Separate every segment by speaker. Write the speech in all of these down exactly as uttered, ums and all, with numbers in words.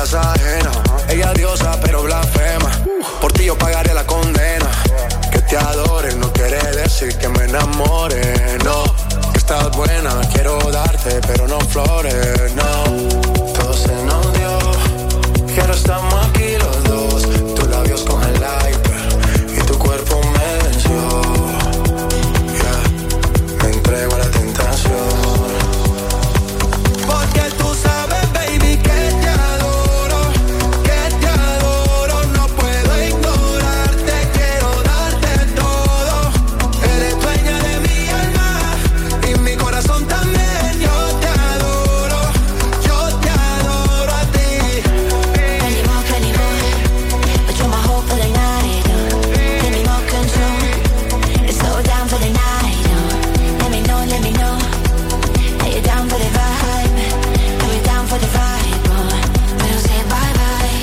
Speaker 1: casa ajena. Ella diosa pero blasfema. Por ti yo pagaré la condena. Que te adore no quiere decir que me enamore, no. Que estás buena, quiero darte pero no flores, no. Todo se nos dio, que ahora estamos aquí los dos. Tus labios con el iPad y tu cuerpo me venció. Yeah, me entrego a la tentación. Porque tú sabes, baby, que te adoro, que te adoro. No puedo ignorarte, quiero darte todo. Eres dueña de mi alma y mi corazón también. Yo te adoro, yo te adoro a ti.
Speaker 2: Plenty more, plenty more, but you're my hope for the night. Plenty more control, let's slow down for the night. Let me know, let me know, are you down for the vibe? Are you down for the vibe? We don't say bye bye.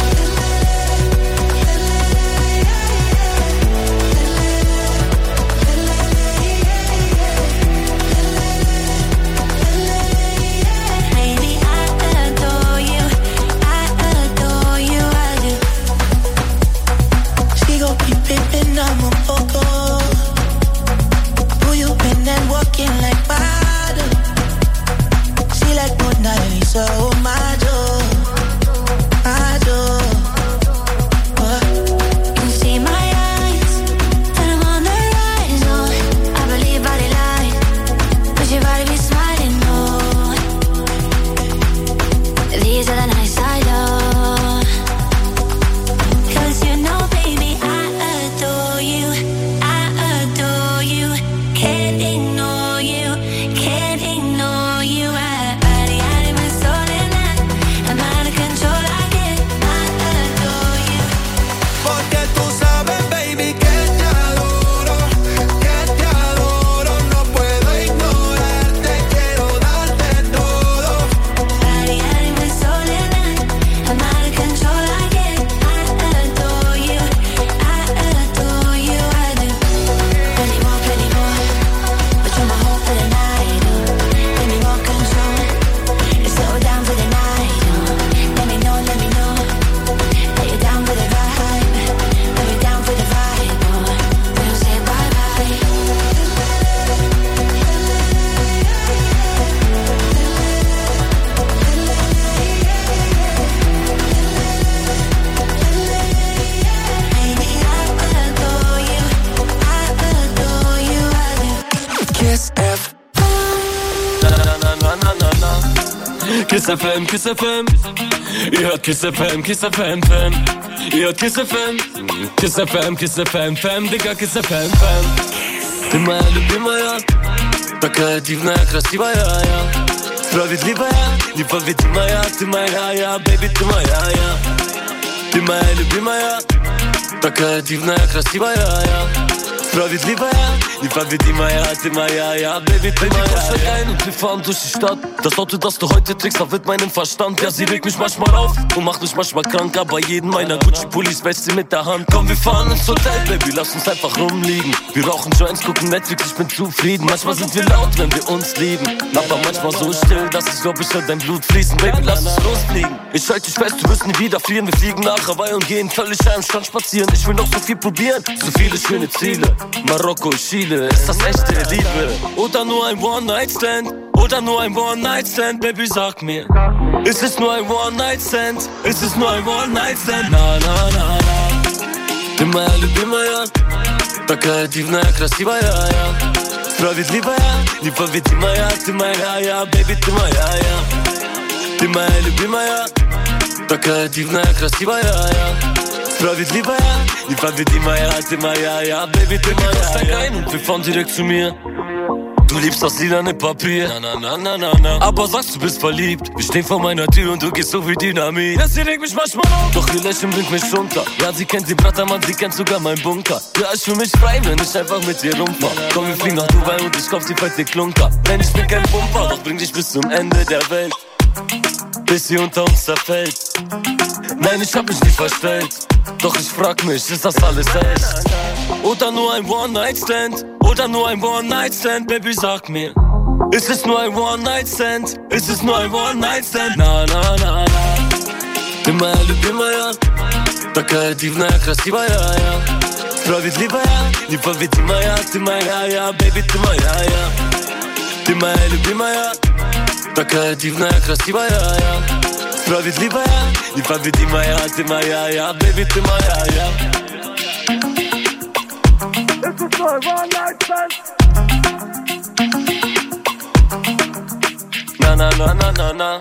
Speaker 2: Baby, I adore you, I adore you, I do.
Speaker 3: Sigo pimpinando un poco. Who you been and walking like water? See like Mona Lisa, oh my door, my door.
Speaker 2: You can see my eyes, and I'm on the rise, oh. I believe I lie, but your body be smiling, oh. These are the nights I love. Cause you know, baby, I adore you, I adore you. Can't ignore you, can't ignore you. I body out of my soul and I, I'm out of control, I get, I adore you.
Speaker 1: Porque tú sabes, baby, que te adoro, que te adoro. No puedo ignorarte, quiero darte todo.
Speaker 2: Body out of my soul and I, I'm out of control, I get, I adore you, I adore you, I do. Plenty more, plenty more, but you're my hope for the night. Plenty more control, let's slow down for the night. Let me know, let me know, are you down for the vibe? Are you down for the vibe? We don't say bye bye. Baby, I adore you, I adore you, I do.
Speaker 1: Kiss F.
Speaker 4: Na na na na na na na. Kiss F M, Kiss F M. Ihr hört Kiss F M, Kiss F M, Fam. Ihr hört Kiss F M, Kiss F M, Kiss F M, Fam. Digga, Kiss F M, Fam. Ты моя любимая, такая дивная, красивая, я. Справедливая, непобедимая, ты моя, я, baby, ты моя, я. Ты моя любимая, такая дивная, красивая, я. Справедливая, непобедимая, ты моя, ja, Baby, ты moja, ja. Steig ein und wir fahren durch die Stadt. Das Auto, das du heute trägst, verwirrt meinen Verstand. Ja, sie regt mich manchmal auf und macht mich manchmal krank. Aber jeden meiner Gucci-Pullis wäscht sie mit der Hand. Komm, wir fahren ins Hotel, Baby, lass uns einfach rumliegen. Wir rauchen Joints, gucken Netflix, ich bin zufrieden. Manchmal sind wir laut, wenn wir uns lieben. Aber manchmal so still, dass ich glaub, ich hör dein Blut fließen. Baby, lass uns losfliegen. Ich halte dich fest, du wirst nie wieder frieren. Wir fliegen nach Hawaii und gehen völlig am Strand spazieren. Ich will noch so viel probieren, so viele schöne Ziele. Marokko, Chile, ist das echte Liebe? Oder nur ein One-Night-Stand? Oder nur ein One-Night-Stand? Baby, sag mir, ist es nur ein One-Night-Stand? Ist es nur ein One-Night-Stand? Na, na, na, na. Ты моя любимая, такая дивная, красивая, я. Справедливая, непобедимая, ты моя, я, baby, ты моя, я. Ты моя любимая, такая дивная, красивая, я. Справедливая, непобедимая, ты моя, ja, Baby, ты моя, steig ein und wir fahren direkt zu mir. Du liebst das lilane Papier, na, na, na, na, na. Aber sagst, du bist verliebt. Wir stehen vor meiner Tür und du gehst so wie Dynamit. Ja, sie regt mich manchmal auf, doch ihr Lächeln bringt mich runter. Ja, sie kennt den Brattermann, sie kennt sogar meinen Bunker. Ja, ich fühl mich frei, wenn ich einfach mit ihr rumfahr. Komm, wir fliegen nach Dubai und ich kauf sie fett den Klunker. Denn ich bin kein Pumper, doch bring dich bis zum Ende der Welt, bis sie unter uns zerfällt. Nein, ich hab mich nie verstellt, doch ich frag mich, ist das alles echt? Oder nur ein One-Night-Stand? Oder nur ein One-Night-Stand? Baby, sag mir, ist es nur ein One-Night-Stand? Ist es nur ein One-Night-Stand? Na, na, na, na. Ты моя любимая, такая дивная, красивая я. Справедливая, непобедимая, ты моя я, бэйби, ты моя я. Ты моя любимая, такая дивная, красивая я. Справедливая, непобедимая, ты моя я, бэйби, ты моя я. This is my one night stand. Na na na na na na.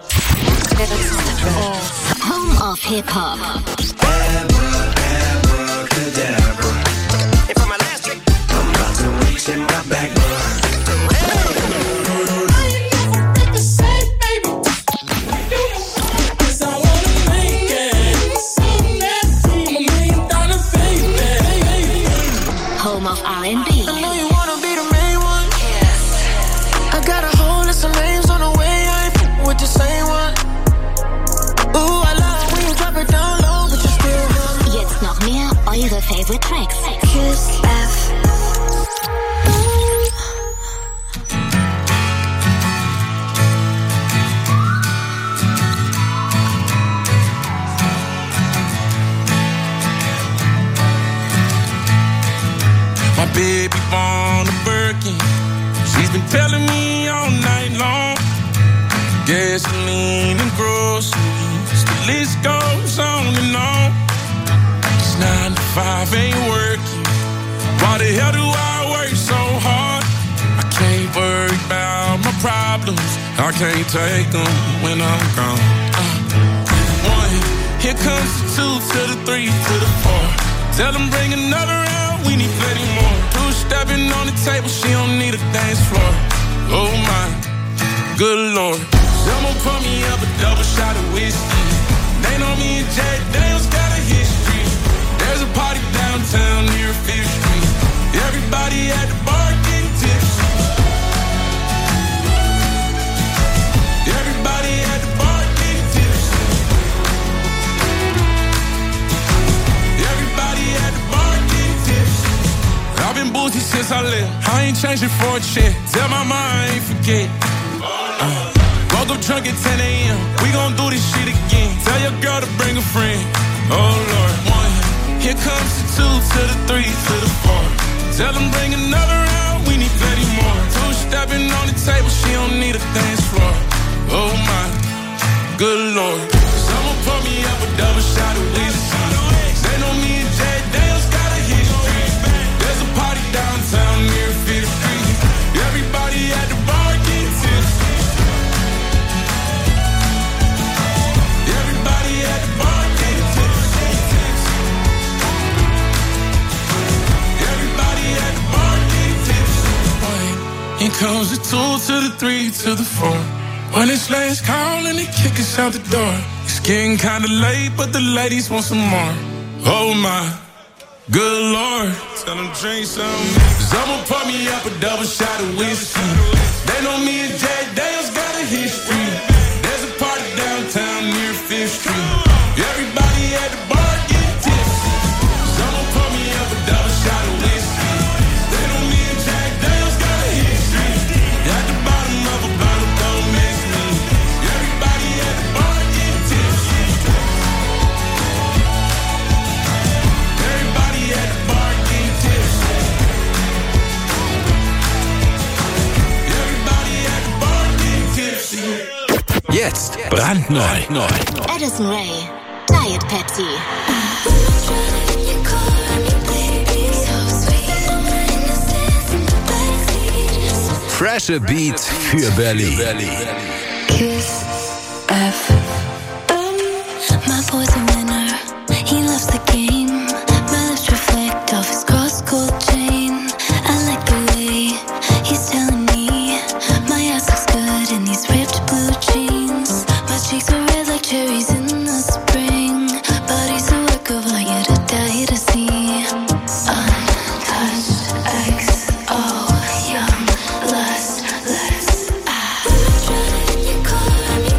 Speaker 5: Home of Hip Hop.
Speaker 1: Abracadabra.
Speaker 6: And for my last trick,
Speaker 1: I'm about to reach in my back door.
Speaker 5: Home of R and B.
Speaker 3: I know you wanna be the main one. I got a whole list of names on the way. I ain't f- with the same one. Ooh, I love when you drop it down low, but you still hum.
Speaker 5: Jetzt noch mehr eure Favorite Tracks.
Speaker 2: Kiss F.
Speaker 7: My baby born a Birkin. She's been telling me all night long. Gasoline and groceries, the list goes on and on. It's nine to five ain't working. Why the hell do I work so hard? I can't worry about my problems. I can't take them when I'm gone. Uh, one, here comes the two to the three to the four. Tell them bring another round, we need plenty more. Two stepping on the table, she don't need a dance floor. Oh my, good lord. Someone pour me up a double shot of whiskey. They know me and Jack Daniels got a history. There's a party downtown near Fifth Street. Everybody at the bar getting tipsy. Everybody at the bar getting tipsy. Everybody at the bar getting tipsy. I've been boozy since I left. I ain't changing for a check. Tell my mind I ain't forget. Uh. Woke up drunk at ten a.m. We gon' do this shit again. Tell your girl to bring a friend. Oh Lord. One. Here comes the two to the three to the four. Tell them bring another round. We need plenty more. Two stepping on the table. She don't need a dance floor. Oh my, good lord. Someone pour me up a double shot of whiskey. They know me and Jack Daniels got a history. There's a party downtown near Fifth Street. Everybody at the bar getting tipsy. Everybody at the bar getting tipsy. Everybody at the bar getting tipsy. Here comes the two to the three to the four. When it's last call and they kick us out the door. It's getting kinda late, but the ladies want some more. Oh my, good lord. Tell them drink some. Someone pour me up a double shot of whiskey. They know me and Jack Daniels got a history. There's a party downtown near Fifth Street. Everybody at the bar getting tipsy. Someone pour me up a double shot of whiskey. They know me and Jack Daniels got a history. At the bottom of a bottle, don't miss me. Everybody at the bar getting tipsy. Everybody at the bar getting tipsy. Everybody at the bar getting tipsy.
Speaker 8: Jetzt brandneu. neu.
Speaker 5: Addison Rae, Diet Pepsi.
Speaker 8: Freshe Beats für Berlin.
Speaker 2: Kiss F. My boy's a winner. He loves the game. My lips reflect off his cross gold chain. I like the way he's telling me my ass looks good in these ripped blue jeans. My cheeks are red like cherries in the spring. Body's a work of art, yet a die to see. Untouched X O young lust. Let's ah. Driving in your car, I'm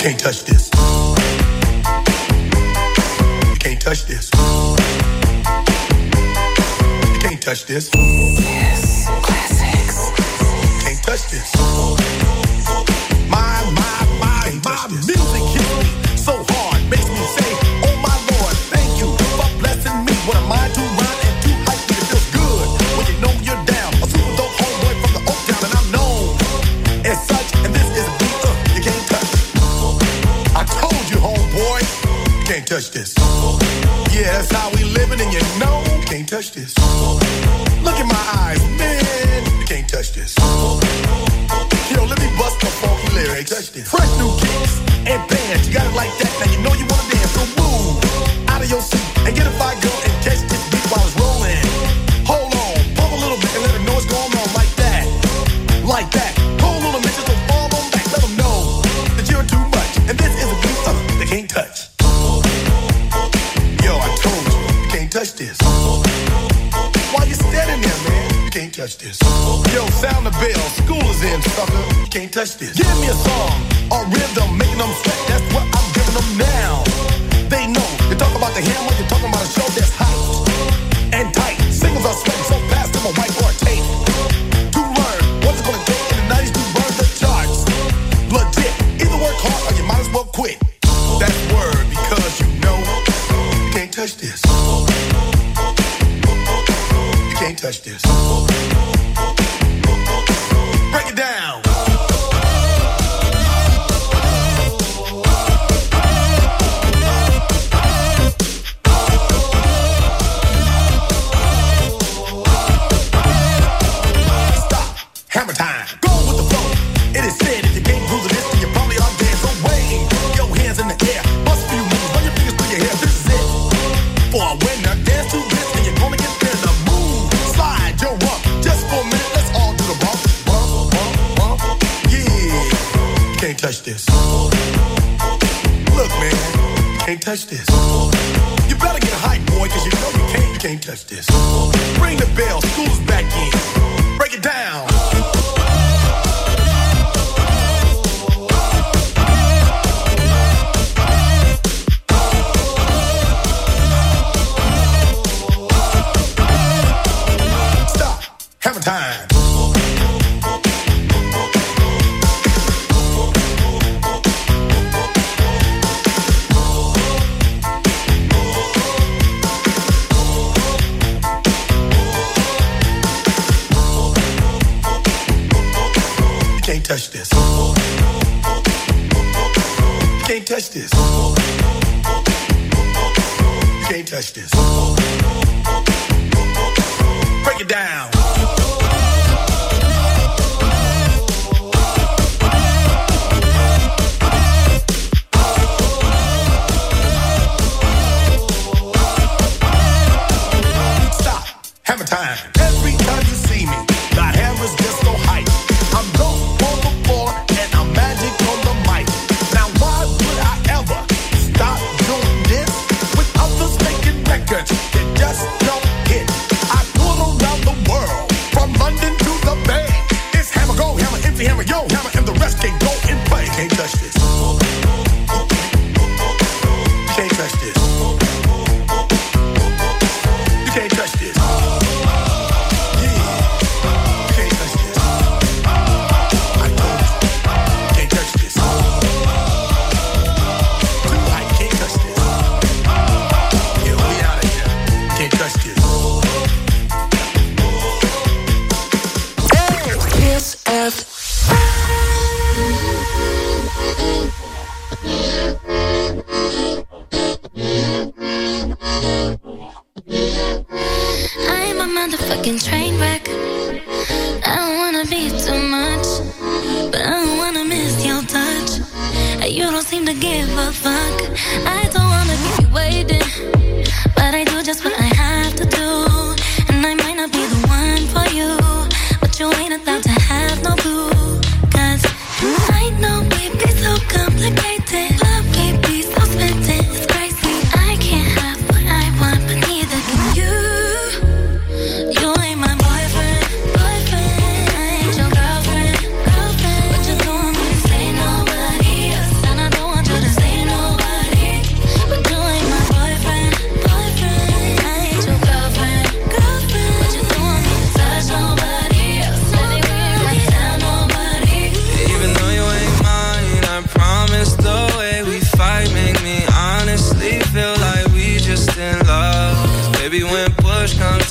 Speaker 9: can't touch this. You can't touch this. You can't touch this. Yes, classics. You can't touch this. My, my, my, my music hits me so hard, makes me say, oh my Lord, thank you for blessing me. What am I to rhyme and to hype me? It feels good when you know you're down. A super dope homeboy from the Oak Town, and I'm known as such. And this is a beat uh, you can't touch. I told you, homeboy, you can't touch this. Yeah, that's how we living, and you know you can't touch this. Look in my eyes, man, you can't touch this. Yo, let me bust the funky lyrics. Fresh new kicks and bands, you got it like that. Now you know you wanna dance, so move out of your seat and get a fire girl and catch this beat while it's rolling. Hold on, pump a little bit and let them know what's going on like that, like that. Hold on a minute, just don't fall on back. Let them know that you're too much, and this is a beat uh, they can't touch. Yo, I told you, you can't touch this. Why you standing there, man? You can't touch this. Yo, sound the bell, school is in, sucker. You can't touch this. Give me a song, a rhythm, making them sweat. That's what I'm giving them now. They know. You talk about the hammer, you're talking about a show that's hype and tight. Singles are sweating so fast, I'm a whiteboard tape. To learn what's it gonna take in the nineties to burn the charts. Legit. Either work hard or you might as well quit. That's word, because you know you can't touch this. You can't touch this. Break it down. Stop. Hammer time. Go with the flow. It is said if you can't groove this, then you probably are dead. So wave your hands in the air. Bust a few moves. Run your fingers through your hair. This is it. For a winner, dance to this, and you're gonna get there. The move. Slide your rump. Just for a minute, let's all do the bump. Bump, bump, bump. Yeah. You can't touch this. Look, man. You can't touch this. You better get hype, boy, cause you know you can't, you can't touch this. Ring the bell. School's back in. Break it down. Hammer time. You can't touch this. You can't touch this. You can't touch this. Break it down. Hammer time. Every time you see me, the hammer's just so hype. I'm dope on the floor and I'm magic on the mic. Now why would I ever stop doing this with others making records that just don't hit? I tour around the world, from London to the Bay. It's hammer go, hammer empty, hammer yo, hammer, and the rest can go and play. Can't touch this. You can't touch this. You can't touch this.
Speaker 2: Motherfucking train wreck. I don't wanna be too much, but I don't wanna miss your touch. You don't seem to give a fuck. I don't wanna keep you waiting, but I do just what I have to do. And I might not be the one for you, but you ain't allowed to have no clue. Cause I know we be so complicated, but we be so spending. It's crazy. I can't have what I want, but neither can you. You ain't my boyfriend, boyfriend. I ain't your girlfriend, girlfriend. But you don't want me to say nobody else, and I don't want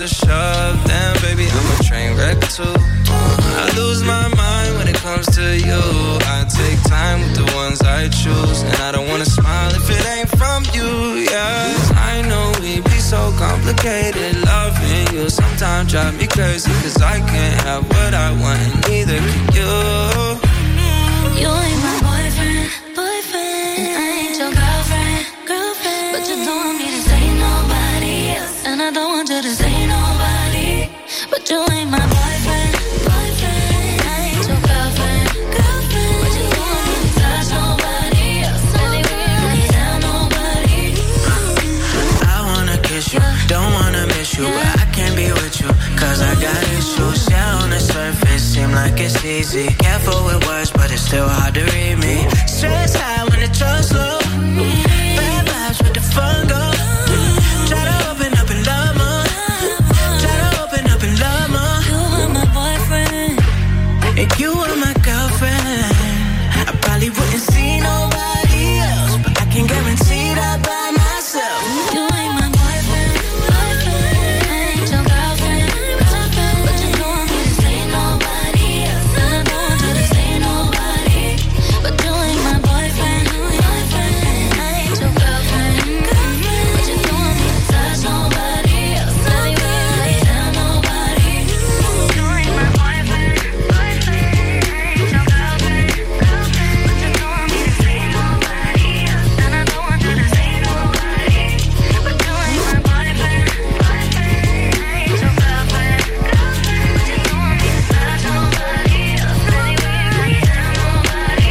Speaker 10: to shove, then baby, I'm a train wreck too. I lose my mind when it comes to you. I take time with the ones I choose, and I don't wanna smile if it ain't from you, yeah. I know we be so complicated, loving you sometimes drive me crazy, cause I can't have what I want and neither can you.
Speaker 2: You ain't my boyfriend, boyfriend, and I ain't your girlfriend, girlfriend, but you don't want me to say nobody else, and I don't want you to say nobody, but you ain't my boyfriend, boyfriend, I ain't your girlfriend, girlfriend, but you don't want me to touch nobody else, nobody, tell nobody.
Speaker 10: I wanna kiss you, don't wanna miss you, but I can't be with you, cause I got issues. Yeah, on the surface, seem like it's easy. Careful with words, but it's still hard to read me. Stress high when the trust low. Bad vibes with the fun go. Try to open up and love more. Try to open up and love more.
Speaker 2: You are my boyfriend,
Speaker 10: and you are my girlfriend. I probably wouldn't see nobody else, but I can guarantee that by myself.
Speaker 2: you ain't my boyfriend, boyfriend, I ain't your girlfriend, girlfriend, but you don't want me to say nobody else, and I don't want you to say nobody, but you ain't my boyfriend, boyfriend, I ain't your girlfriend, girlfriend, but you don't want me to touch nobody else, nobody, tell nobody. You ain't my boyfriend, boyfriend, I ain't your girlfriend, girlfriend, but you don't want me to say nobody else, and I don't want you to say nobody, but you ain't my boyfriend, boyfriend, I ain't your girlfriend, girlfriend, but you don't want me to touch nobody else, nobody, tell nobody.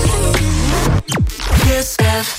Speaker 10: Yes, F.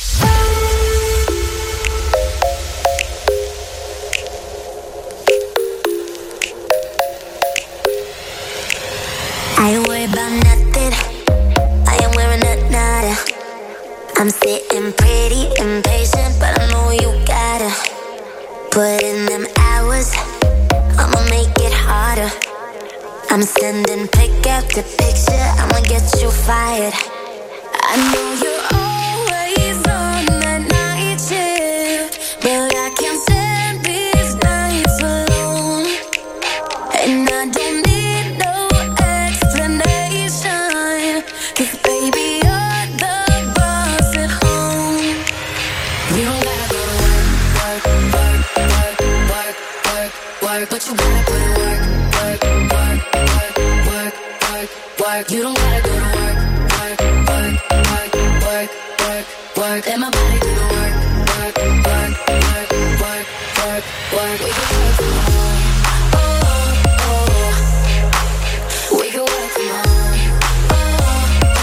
Speaker 2: I ain't worried about nothing. I am wearing a nada. I'm sitting pretty impatient, but I know you gotta put in them hours. I'ma make it harder. I'm sending pick after picture. I'ma get you fired. I know you're always on that night shift, but I can't stand these nights alone. And I don't need no explanation, cause baby you're the boss at home. You don't gotta go to work, work, work, work, work, work, work, but you gotta put in work, work, work, work, work, work, work. You don't gotta go to work, work, work, work, work, work, work. Let my body do the work, work, work, work, work, work, work. We can work from home. Oh, oh. We can work from home. Oh,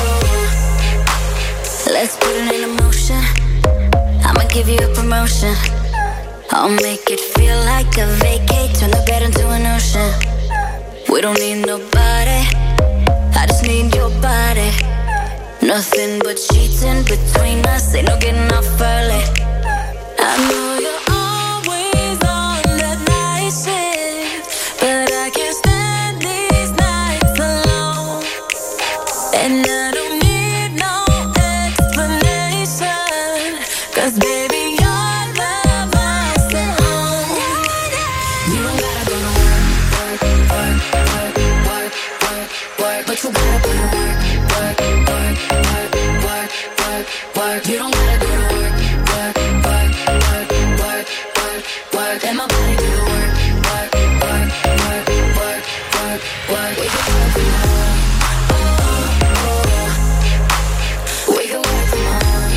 Speaker 2: oh. Let's put it in motion. I'ma give you a promotion. I'll make it feel like a vacate. Turn the bed into an ocean. We don't need nobody, I just need your body. Nothing but sheets in between us, ain't no getting off early. I know you're always on that night shift, but I can't stand these nights alone. And I don't need no explanation, cause baby you're the boss at home. You don't gotta go to work, work, work, work, work, work, but you gotta put in work, work, work, work, work, work, work. You don't gotta go to work, work, work, work, work, work, work. Let my body do the work, work, work, work, work, work, work. We can work from home. Oh, oh. We can work from home.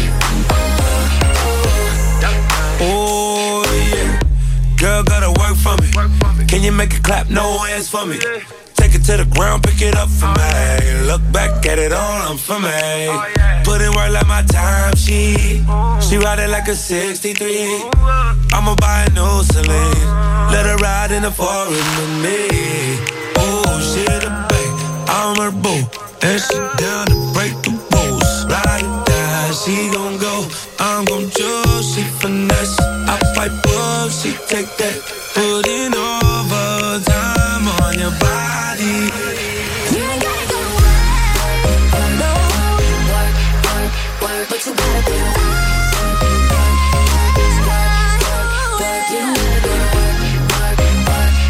Speaker 2: Oh,
Speaker 11: Oh yeah, girl gotta work for me. Can you make it clap? No hands for me. Take it to the ground, pick it up for me. Look back at it all, I'm for me. Put in work like my time, she She ride it like a sixty-three. I'ma buy a new Celine. Let her ride in the foreign with me. Oh, she the babe, I'm her boo, and she down to break the rules. Ride or die, she gon' go, I'm gon' choose. She finesse, I fight up, she take that. Put in overtime on your body.
Speaker 2: you ain't gotta go to work, no. Work, work, work, but you gotta do it. Work, work, work, work, work. You don't gotta go to work, work, work,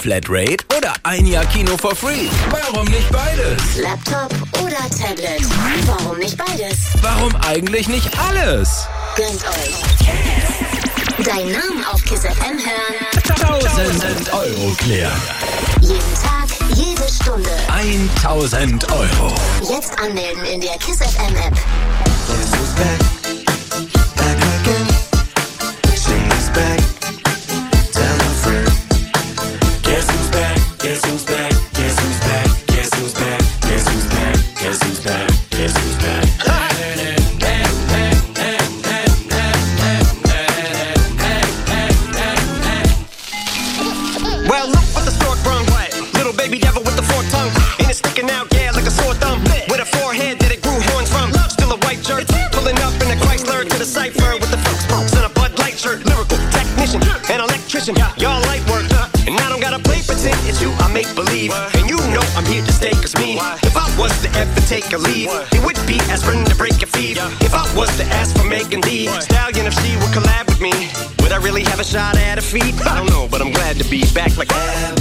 Speaker 8: Flatrate oder ein Jahr Kino for free? Warum nicht beides?
Speaker 5: Laptop oder Tablet? Warum nicht beides?
Speaker 8: Warum eigentlich nicht alles?
Speaker 5: Gönnt euch. Deinen Namen auf Kiss F M hören.
Speaker 8: tausend Euro klären.
Speaker 5: Jeden Tag, jede Stunde.
Speaker 8: tausend Euro.
Speaker 5: Jetzt anmelden in der Kiss F M App.
Speaker 10: Guess who's back? Back again. She's back. Tell a friend. Guess who's back? Guess who's back? Guess who's back? Guess who's back? Guess who's back? Guess who's back? Guess who's back?
Speaker 6: Well, look what the stork brung. Little baby devil with the forked tongue. And it's sticking out, yeah, like a sore thumb. With a forehead that it grew horns from. Still a white shirt. Pulling up in a Chrysler to the cipher with the folks spokes and a Bud Light shirt. Lyrical technician, an electrician. Y'all light work. And I don't gotta play pretend. It's you, I make believe. And you know I'm here to stay, cause me. If I was to ever take a leave, it would be aspirin to break your feet. If I was to ask for Megan Thee Stallion, if she would collab with me, would I really have a shot at a feat? I don't know, but I'm glad to be back like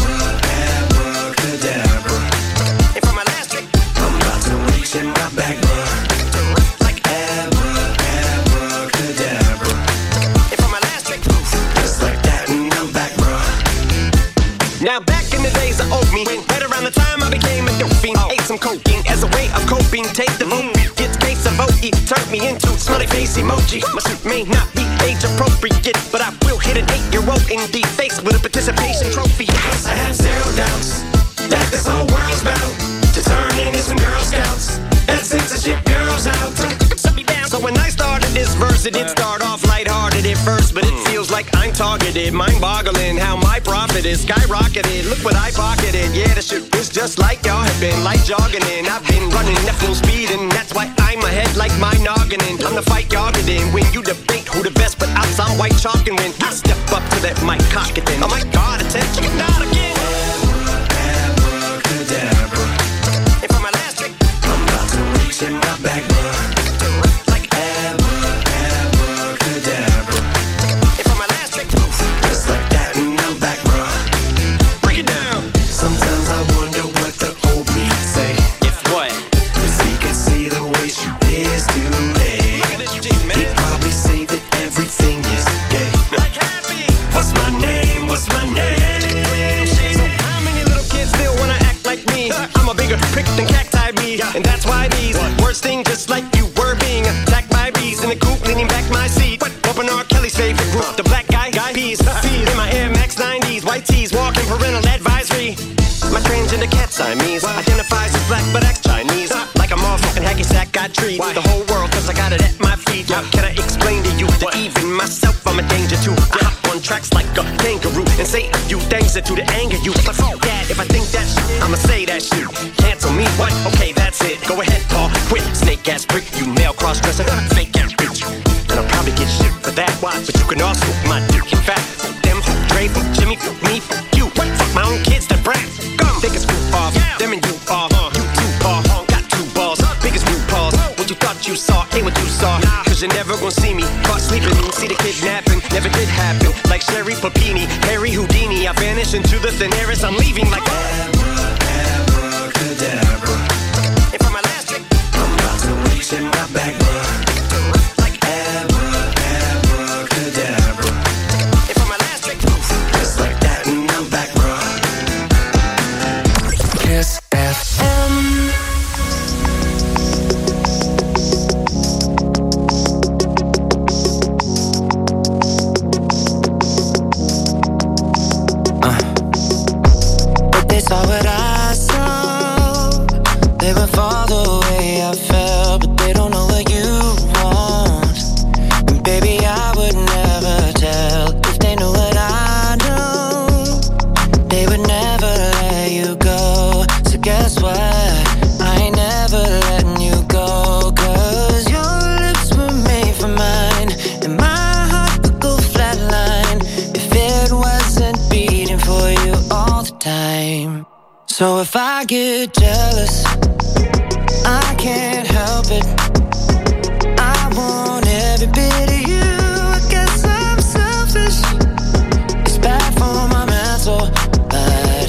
Speaker 10: Abracadabra.
Speaker 6: And for my last trick,
Speaker 10: I'm about to reach in my back, bruh.
Speaker 6: like
Speaker 10: Abra, abracadabra.
Speaker 6: And for my last trick,
Speaker 10: Just like that, and I'm back, bruh.
Speaker 6: now back in the days of old me, right around the time I became a dope fiend, ate some cocaine as a way of coping. Take the vote, get case of O E, turned me into smiley face emoji. My suit may not be age appropriate, but I will hit an eight-year-old in the face with a participation trophy.
Speaker 10: I have zero doubts that this whole world's bound to turn into some Girl Scouts and censorship girls out.
Speaker 6: So when I started this verse, it did start off lighthearted at first, but it feels like I'm targeted, mind-boggling how my profit is skyrocketed. Look what I pocketed, yeah, the shit is just like y'all have been, like jogging in. I've been running at full speed, and that's why I'm ahead like my noggin. I'm the fight y'all get in when you debate who the best, but I'm some white chalk, and when I step up to that mic, cock it then. Oh my God, attention, not again.
Speaker 10: Abracadabra.
Speaker 6: And for my last trick,
Speaker 10: I'm about to reach in my back, bruh.
Speaker 6: like
Speaker 10: Abracadabra.
Speaker 6: and for my last trick,
Speaker 10: Just like that, and I'm back, bruh.
Speaker 6: break it down.
Speaker 10: Sometimes I wonder what the old me say.
Speaker 6: If what?
Speaker 10: Cause he can see the way she is today.
Speaker 6: Look at this G, man.
Speaker 10: He'd probably say that everything is gay.
Speaker 6: Like happy.
Speaker 10: What's my name? What's my name?
Speaker 6: So how many little kids still wanna act like me? I'm a bigger prick than cacti me, and that's why these words sting just like you were being attacked by bees in the coop, leaning back my seat. Open R. Kelly's favorite group, the Black Guy Guy Peas. In my Air Max nineties, white tees, walking parental advisory. My transgender cat Siamese identifies as black but acts Chinese. Like a motherfucking hacky sack, got treat the whole world cause I got it at my feet. How can I explain to you that even myself I'm a danger to? I hop on tracks like a kangaroo and say a few things that do to anger you. But fuck that, if I think that shit, I'ma say that shit. Cancel me, what? Okay, that's it. Go ahead, Paul, quit. Snake ass prick, you male cross-dresser, fake ass bitch. And I'll probably get shit for that. Why? But you can also my dick in fat. Them, Dre, Jimmy, me, you. Fuck my own kids, that brat. Gum, take a screw off. Them and you off. You two paw, got two balls. Biggest new paws. What you thought you saw ain't what you saw. Cause you're never gonna see me caught sleeping. See the kidnapping, never did happen. Like Sherry Papini, Harry Houdini. I vanish into the thin air as I'm leaving like
Speaker 10: Abracadabra.
Speaker 6: And for my last trick,
Speaker 10: I'm about to reach in my back, bruh.
Speaker 6: like
Speaker 10: Abracadabra.
Speaker 6: and for my last trick,
Speaker 10: Just like that, and I'm back, bruh.
Speaker 3: Kiss F M.
Speaker 10: But they saw what I saw. They would fall the way I felt, but they don't know what you want. And baby, I would never tell if they knew what I know. They would never let you go. So guess what? I ain't never letting you go. Cause your lips were made for mine, and my heart would go flatline if it wasn't beating for you all the time. So if I get jealous, I can't help it. I want every bit of you. I guess I'm selfish. It's bad for my mental, but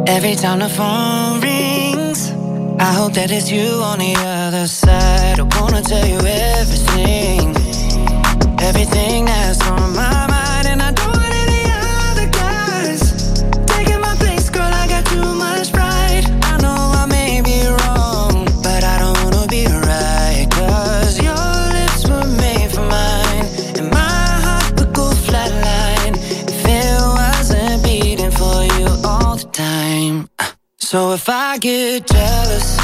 Speaker 10: Every time the phone rings, I hope that it's you on the other side. I wanna tell you everything, everything that's on my mind. And I don't want any other guys taking my place, girl, I got too much pride. I know I may be wrong, but I don't wanna be right. Cause your lips were made for mine, and my heart would go flatline if it wasn't beating for you all the time. So if I get jealous,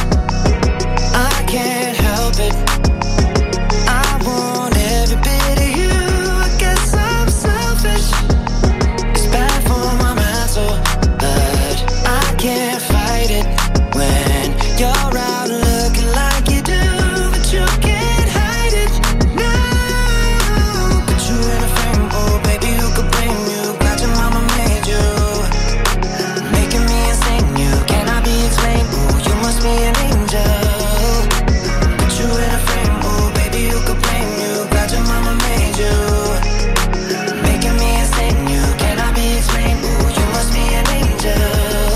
Speaker 10: I can't help it. I want every bit of you. I guess I'm selfish. It's bad for my mental, but I can't fight it when you're out looking like you do. But you can't hide it. No, put you in a frame, oh baby, who could blame you? Glad your mama made you, making me insane. You cannot be explained. Ooh, you must be an angel. Put you in a frame, oh baby, who could blame you? Glad your mama made you, making me insane. You cannot be explained. Ooh, you must be an angel.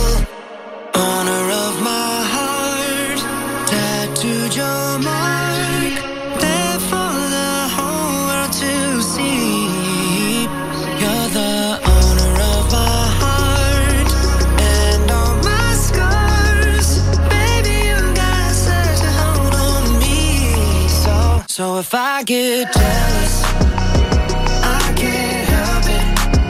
Speaker 10: Honor of my heart, tattooed your mark, there for the whole world to see. You're the owner of my heart and all my scars. Baby, you got such a hold on me. So, so if I get jealous, I can't help it.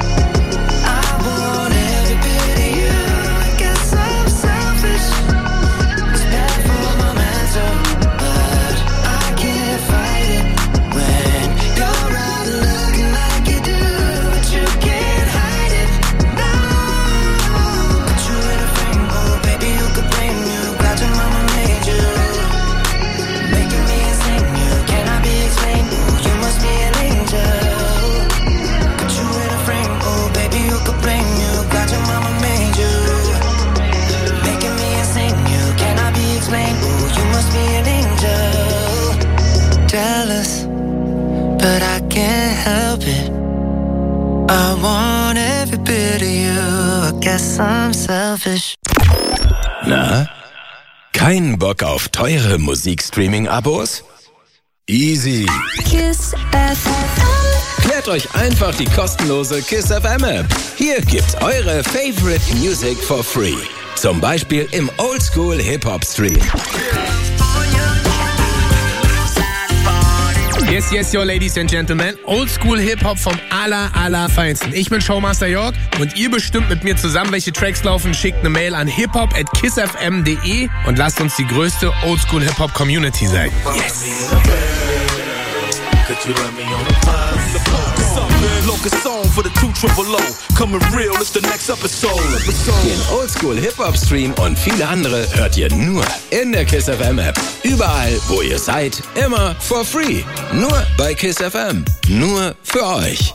Speaker 10: I want every bit of you. I guess I'm selfish. It's bad for my mental, but I can't fight it when you're out looking like you do. But you can't hide it. No, put you in a frame, oh baby, who could blame you? Glad your mama made you, making me insane. You cannot be explained. Ooh, you must be an angel. Put you in a frame, oh baby, who could blame you? Glad your mama made you, making me insane. You cannot be explained. Ooh, you must be an angel. Jealous, but I can't help it. I want every bit of you. I guess I'm selfish.
Speaker 8: Na? Kein Bock auf teure Musikstreaming-Abos? Easy.
Speaker 2: Kiss F M.
Speaker 8: Klärt euch einfach die kostenlose Kiss F M App. Hier gibt's eure Favorite Music for free. Zum Beispiel im Oldschool Hip-Hop Stream.
Speaker 12: Yes, yes, yo, ladies and gentlemen. Oldschool Hip-Hop vom aller, aller Feinsten. Ich bin Showmaster York und ihr bestimmt mit mir zusammen, welche Tracks laufen. Schickt eine Mail an hiphop at kissfm punkt de und lasst uns die größte Oldschool Hip-Hop Community sein. Yes.
Speaker 9: Could you let me on the vibe? Locust song for the two triple O. Coming real, it's the next episode.
Speaker 8: Den Oldschool Hip-Hop Stream und viele andere hört ihr nur in der Kiss F M App. Überall, wo ihr seid, immer for free. Nur bei Kiss F M. Nur für euch.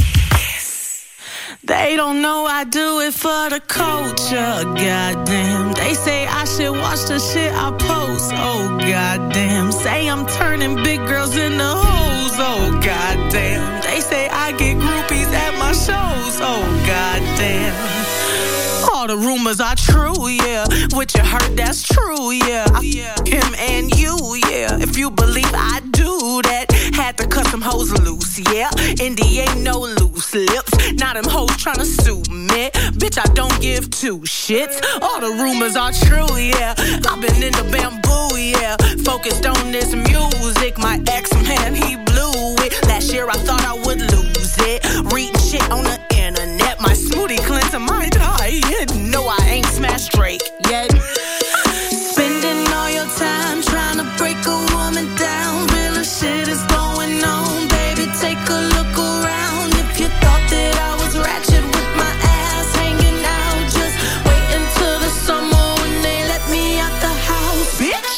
Speaker 10: They don't know I do it for the culture, goddamn. They say I should watch the shit I post, oh goddamn. Say I'm turning big girls into hoes, oh goddamn. They say I get groupies at my shows, oh goddamn. All the rumors are true, yeah. What you heard, that's true, yeah. I, him and you, yeah. If you believe I do that, had to cut some hoes loose, yeah. Indy ain't no loose lips. Now them hoes tryna sue me. Bitch, I don't give two shits. All the rumors are true, yeah. I've been in the bamboo, yeah. Focused on this music. My ex-man, he blew it. Last year I thought I would lose it. Reading shit on the internet. My smoothie cleanser might die. No, I ain't smashed Drake yet. Spending all your time trying to break a woman down. Real shit is going on, baby. Take a look around. If you thought that I was ratchet with my ass hanging out, just wait until the summer when they let me out the house, bitch.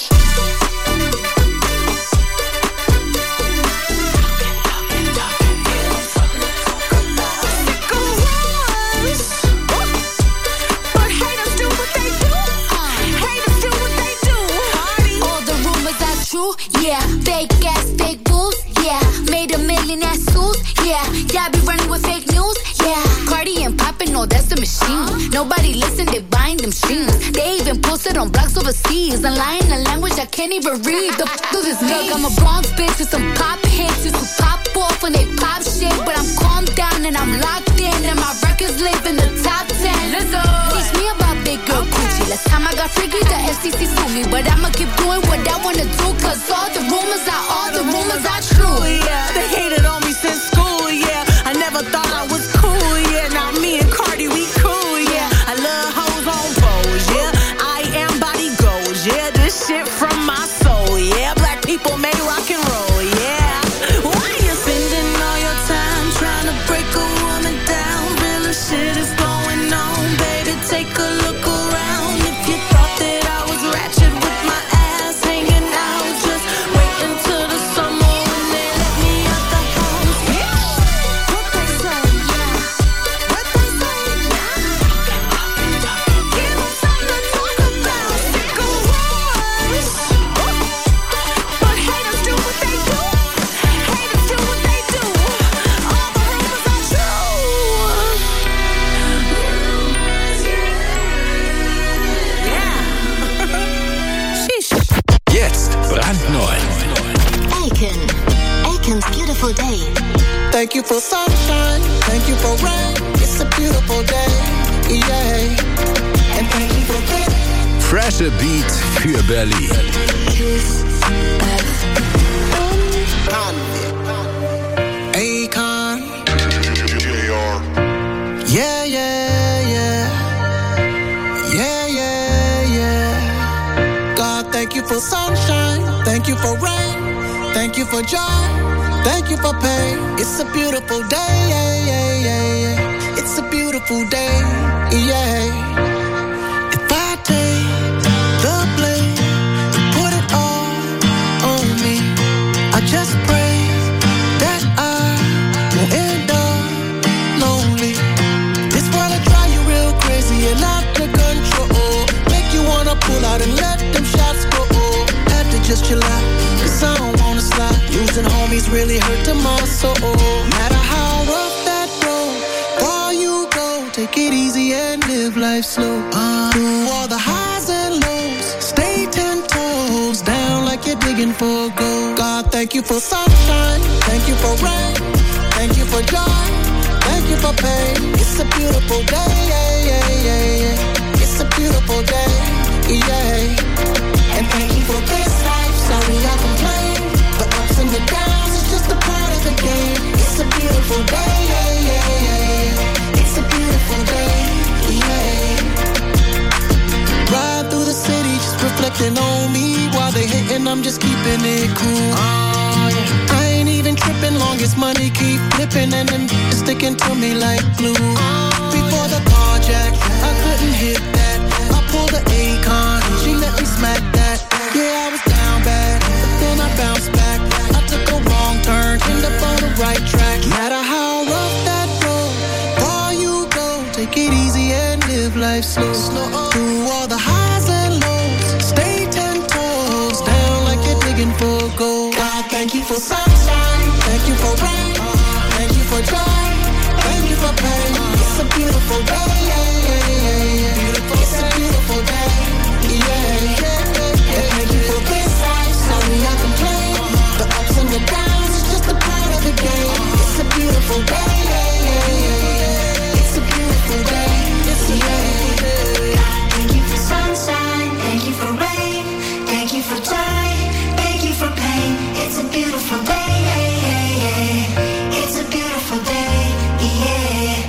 Speaker 2: Yeah, fake ass, fake boobs, yeah. Made a million ass suits, yeah. Y'all be running with fake news, yeah. Cardi and poppin', no, that's the machine. Nobody listen, they buying them shoes.
Speaker 13: overseas. I'm lying a language I can't even read. The f do this look, I'm a Bronx bitch with some pop hits. Used to pop off when they pop shit, but I'm calmed down and I'm locked in, and my records live in the top ten. Let's go. Teach me about big girl coochie. Last time I got freaky, the F C C sued me, but I'ma keep doing what I wanna do, cause all the rumors are all the rumors are true.
Speaker 3: Yeah, they hated on me since school. Yeah, I never thought I was cool. Yeah, now me and Cardi we cool. Yeah, I love hoes on pose. Yeah, I am body goals. Yeah, this shit from my soul. Yeah, black people made rock and roll. Yeah, why you spending all your time trying to break a woman down? Real shit is going on, baby. Take a look around. If you thought that I was ratchet with my ass hanging out, just wait until the summer when they let me out the house. Yeah. What they say? Yeah. What they say? Yeah. Give them something to talk about. Sick of wars. But haters do what they do. Haters do what they do. All the rumors are true.
Speaker 8: Jetzt brandneu.
Speaker 5: Aiken. Aiken's Beautiful Day.
Speaker 3: Thank you for sunshine, thank you for rain. It's a beautiful day, yeah. And thank you for this.
Speaker 8: Freshe Beat für Berlin.
Speaker 3: Akon. Yeah, yeah, yeah. Yeah, yeah, yeah. God, thank you for sunshine, thank you for rain, thank you for joy, thank you for pain. It's a beautiful day, yeah, yeah, yeah, yeah. It's a beautiful day, yeah. If I take the blame and put it all on me, I just pray that I won't end up lonely. This world will drive you real crazy and out of control. Make you wanna pull out and let them shots go. Had to just chill out, cause I don't wanna slide. Losing homies really hurt to my soul. Matter how rough that road, far you go, take it easy and live life slow. Uh, through all the highs and lows, stay ten toes down like you're digging for gold. God, thank you for sunshine, thank you for rain, thank you for joy, thank you for pain. It's a beautiful day, yeah, yeah, yeah, yeah. It's a beautiful day, yeah. And thank you for this life, sorry I complain. The ups and the downs, it's just a part of the game. It's a beautiful day, yeah, yeah, yeah. It's a beautiful day, yeah. Ride through the city, just reflecting on me. While they hating, I'm just keeping it cool. Oh, yeah. I ain't even tripping, long as money keep flipping, and them sticking to me like glue. Oh, before the carjack, I couldn't hit that. I pulled the Akon, she let me smack that. Yeah, I was down bad, but then I bounced back. I took a wrong turn, ended up on the right track. Matter how rough that road, far you go, take it easy and live life slow. Through all the highs and lows, stay ten toes down like you're digging for gold. God, thank you for sunshine, thank you for rain, thank you for joy, thank you for pain. It's a beautiful day, yeah, yeah, yeah, yeah. It's a beautiful day, yeah, yeah. Thank you for this life, sorry I complain. The ups and the downs, it's just a part of the game. It's a beautiful day, yeah, yeah, yeah. It's a beautiful day, it's a yeah.
Speaker 2: Thank you for sunshine, thank you for rain, thank you for joy, thank you for pain. It's a beautiful day, yeah, yeah, yeah. It's a beautiful day, yeah.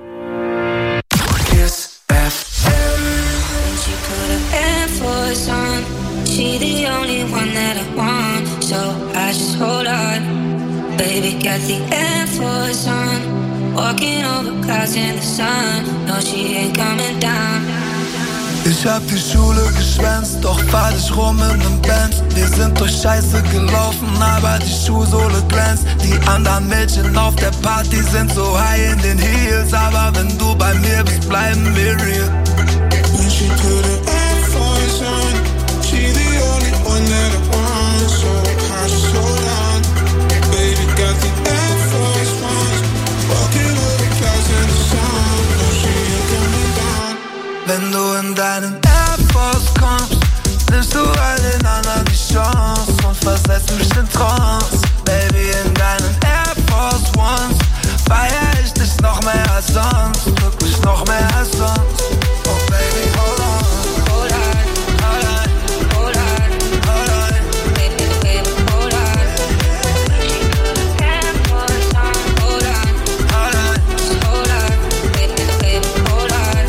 Speaker 10: Kiss F M.
Speaker 14: She put her Air Force on. She the only one that I want, so I just hold on. Baby got the Air Force on, walking over clouds in the sun. No, she ain't coming down.
Speaker 15: Ich hab die Schule geschwänzt, doch fahr ich rum in nem Benz. Wir sind durch Scheiße gelaufen, aber die Schuhsohle glänzt. Die anderen Mädchen auf der Party sind so high in den Heels, aber wenn du bei mir bist, bleiben wir real.
Speaker 16: When she put her Air Force on, she the only one that I want, so I just hold on. Baby got the Air Force ones, walking over clouds in the sun. No, she ain't coming down.
Speaker 15: Wenn du in deinen Air Force kommst, nimmst du all den anderen die Chance und versetzt mich in Trance. Baby, in deinen Air Force Ones feier ich dich noch mehr als sonst, wirklich noch mehr als sonst. Oh Baby, hold on, hold on, hold on, hold on, hold on, baby, baby, hold on. Air Force on, hold on, hold on, hold on, baby, baby, hold on.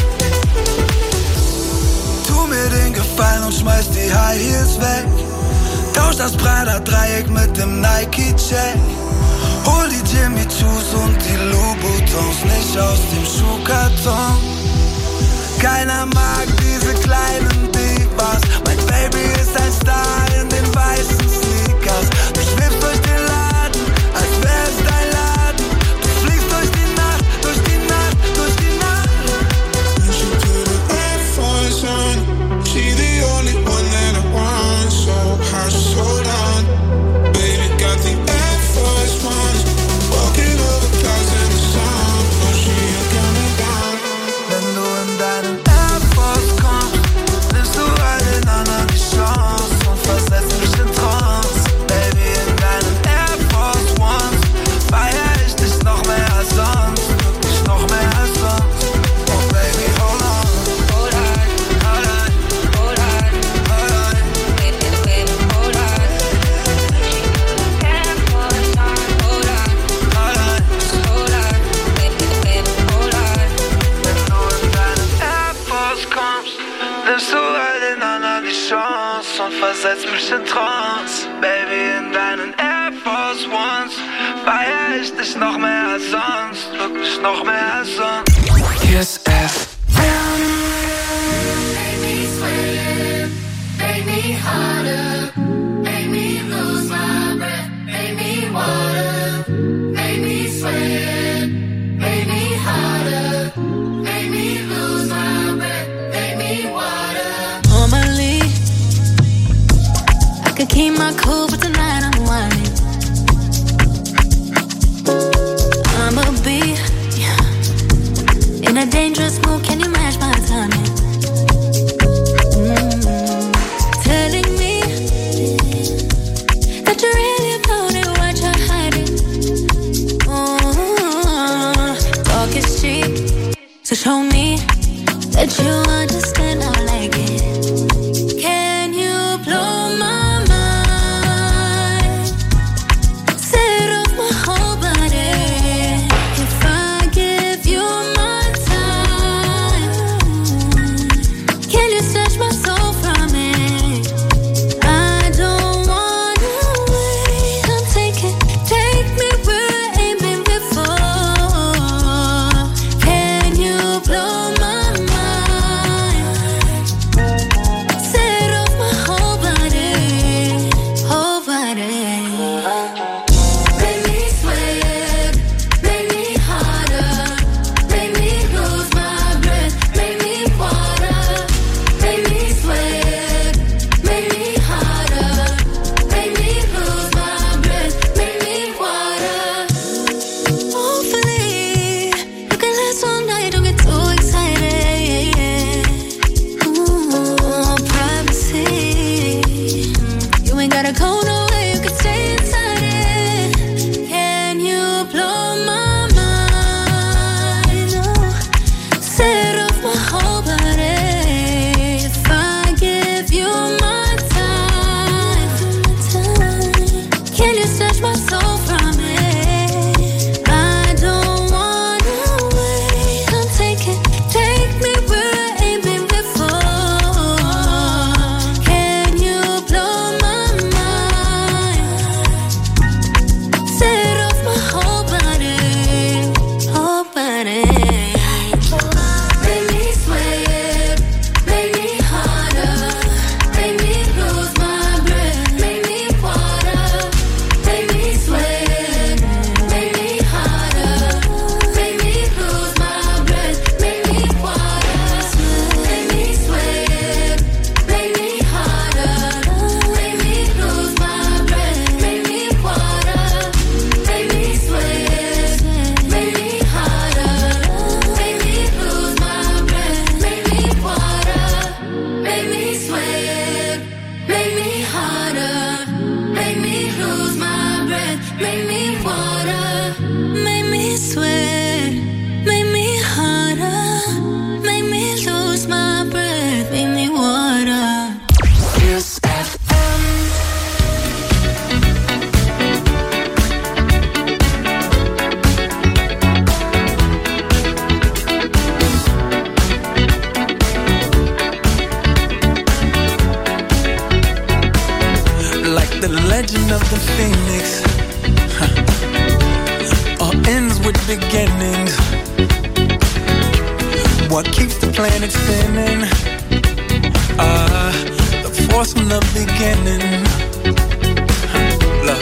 Speaker 15: Tu mir den Gefallen und schmeiß die High Heels weg. Tausch das Prada-Dreieck mit dem Nike-Check. Hol die Jimmy Choos und die Louboutins nicht aus dem Schuhkarton. Keiner mag diese kleinen Divas. Mein Baby ist ein Star in den weißen Sneakers. Du schwebst durch den Laden, als wär's dein Laden. Du fliegst durch die Nacht, durch die Nacht, durch die Nacht.
Speaker 16: And she put her Air Force on. She the only one that I want. So I just hold on. Baby got the Air Force Ones. Walking over clouds in the sun. Oh, she ain't coming down.
Speaker 15: Wenn du in deinen Air Force kommst, nimmst du all den anderen die Chance und versetzt mich in Trance. Baby, in deinen Air Force Ones feier ich dich noch mehr als sonst, wirklich noch mehr als sonst. Oh Baby, hold on, hold on, hold on, hold on, hold on, baby, baby, hold on. Air Force on, hold on, hold on, hold on, baby, baby, hold on. Wenn du in deinen Air Force kommst, nimmst du all den anderen die Chance und versetzt mich in Trance. Baby, in deinen Air Force Ones feier ich dich noch mehr als sonst, wirklich noch mehr als sonst.
Speaker 17: Kiss F.
Speaker 2: Make me sweat, make me harder, make me lose my breath, make me water, make me sweat, make me harder, make me lose my breath, make me water.
Speaker 13: Normally, I could keep my cool, but tonight I'm whining. I'ma be in a dangerous mood. Can you match my timing? Mm. Telling me that you really about it, what you're hiding. Oh, talk is cheap, so show me that you understand. I like it. Can you blow my mind? Set off my whole body. If I give you my time, can you snatch my soul from it? I don't wanna wait. Come take it, take me where I ain't been before. Can you blow my mind?
Speaker 15: phoenix. Huh. All ends with beginnings. What keeps the planet spinning? Uh, the force from the beginning. Huh. Love.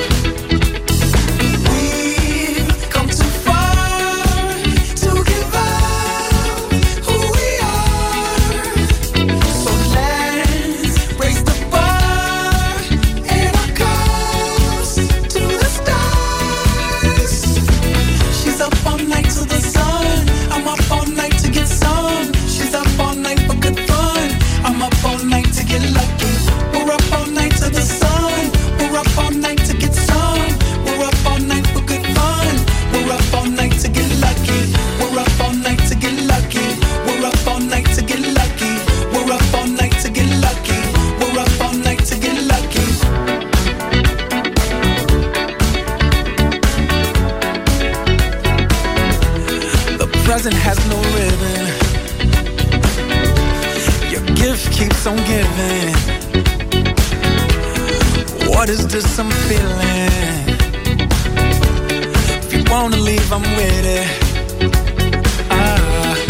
Speaker 15: Present has no ribbon. Your gift keeps on giving. What is this I'm feeling? If you wanna leave, I'm with it. Ah.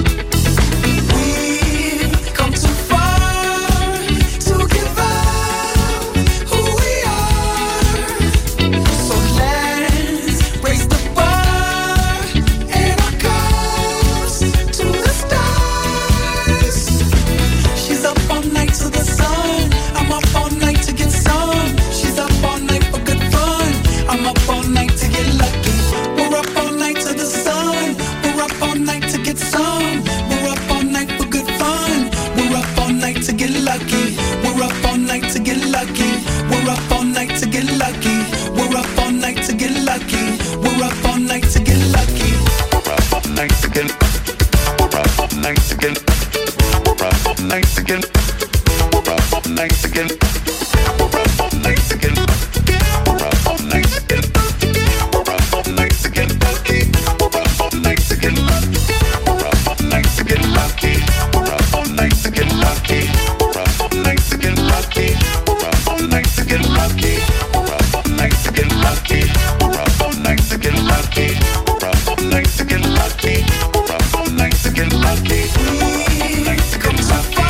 Speaker 15: We've come too far to give up who we are. So let's raise the bar and our cups to the stars. She's up all night to the sun. I'm up all night to get some. She's up all night for good fun. I'm up all night to get lucky. We're up all night to the sun. We're up all night to get some. We're up all night for good fun. We're up all night to get lucky. We're up all night to get lucky. We're up all night to get lucky. We're up all night to get lucky. We're up all night to get lucky. We're up all night to get. We're up all night to get. We're up all night to get. We're up all night to get. We're up all night to get. We're up all night to get. We're up all night to get lucky. We're up all night to get lucky. We're up all night to get lucky. We're up all night to get lucky. We're up all night to get lucky. We're up all night to get lucky. We're up all night to get lucky. We're up all night to get lucky. We're up all night to get lucky. We're up all night to get lucky. We're up all night to get lucky.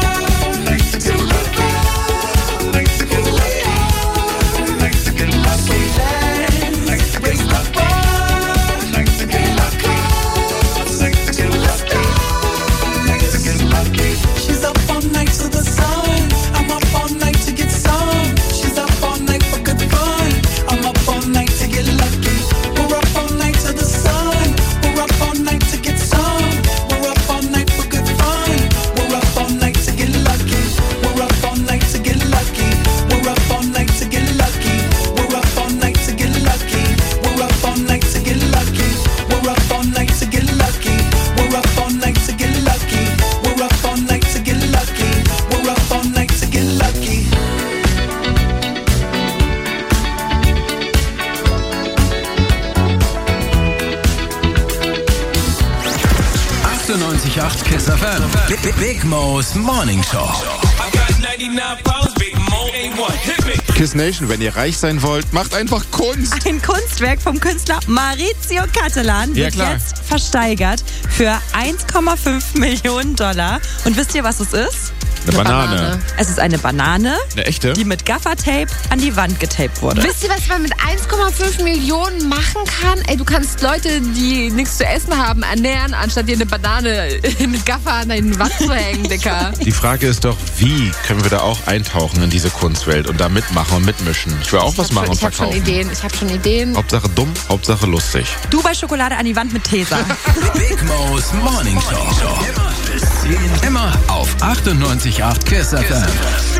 Speaker 8: achtundneunzig Komma acht Kiss F M. Big, Big Mo's Morning Show.
Speaker 17: Kiss Nation, wenn ihr reich sein wollt, macht einfach Kunst.
Speaker 18: Ein Kunstwerk vom Künstler Maurizio Cattelan wird
Speaker 17: ja,
Speaker 18: jetzt versteigert für eins Komma fünf Millionen Dollar. Und wisst ihr, was es ist?
Speaker 17: Eine Banane. Banane.
Speaker 18: Es ist eine Banane,
Speaker 17: eine echte,
Speaker 18: die mit Gaffertape an die Wand getaped wurde.
Speaker 19: Wisst ihr, was man mit eins Komma fünf Millionen machen kann? Ey, du kannst Leute, die nichts zu essen haben, ernähren, anstatt dir eine Banane mit Gaffer an deine Wand zu hängen, Dicker.
Speaker 17: Die Frage ist doch, wie können wir da auch eintauchen in diese Kunstwelt und da mitmachen und mitmischen? Ich will auch
Speaker 19: ich
Speaker 17: was machen
Speaker 19: schon,
Speaker 17: und
Speaker 19: ich
Speaker 17: verkaufen.
Speaker 19: Ich habe schon Ideen, ich habe schon Ideen.
Speaker 17: Hauptsache dumm, Hauptsache lustig.
Speaker 18: Dubai-Schokolade an die Wand mit Tesa.
Speaker 8: Big Mo's Morning Show. Immer auf achtundneunzig Komma acht Kiss F M.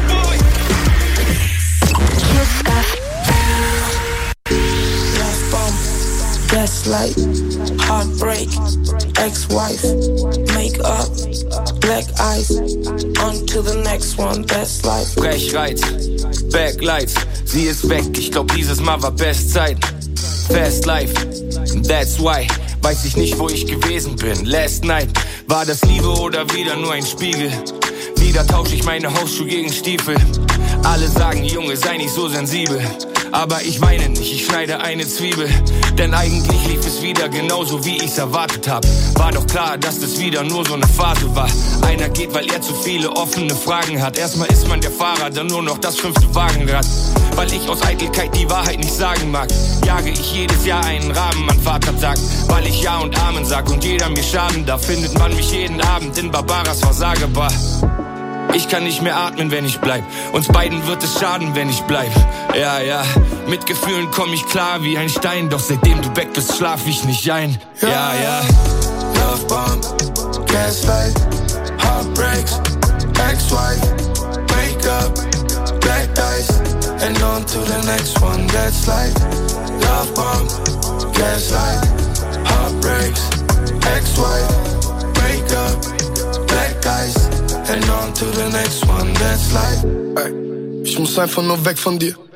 Speaker 20: Gaslight, heartbreak, ex-wife, make-up, black eyes, on to the next one, best life.
Speaker 21: Brechreiz, Backlights, sie ist weg, ich glaub dieses Mal war Bestzeit. Fast life, that's why, weiß ich nicht, wo ich gewesen bin. Last night, war das Liebe oder wieder nur ein Spiegel? Wieder tausche ich meine Hausschuhe gegen Stiefel. Alle sagen, Junge, sei nicht so sensibel. Aber ich weine nicht, ich schneide eine Zwiebel. Denn eigentlich lief es wieder genauso, wie ich's erwartet hab. War doch klar, dass das wieder nur so eine Phase war. Einer geht, weil er zu viele offene Fragen hat. Erstmal ist man der Fahrer, dann nur noch das fünfte Wagenrad. Weil ich aus Eitelkeit die Wahrheit nicht sagen mag, jage ich jedes Jahr einen Rahmen, mein Vater sagt. Weil ich Ja und Amen sag und jeder mir schaden darf, findet man mich jeden Abend in Barbaras Versagebar. Ich kann nicht mehr atmen, wenn ich bleib. Uns beiden wird es schaden, wenn ich bleib. Ja, ja, mit Gefühlen komm ich klar wie ein Stein. Doch seitdem du weg bist, schlaf ich nicht ein. Ja, ja.
Speaker 15: Love bomb, gaslight, heartbreaks, ex-wife, wake up, black ice, and on to the next one. That's life. Love bomb, gaslight, heartbreaks, ex-wife, wake up, black ice, and on to the next one. That's life. Ey, ich muss einfach nur weg von dir.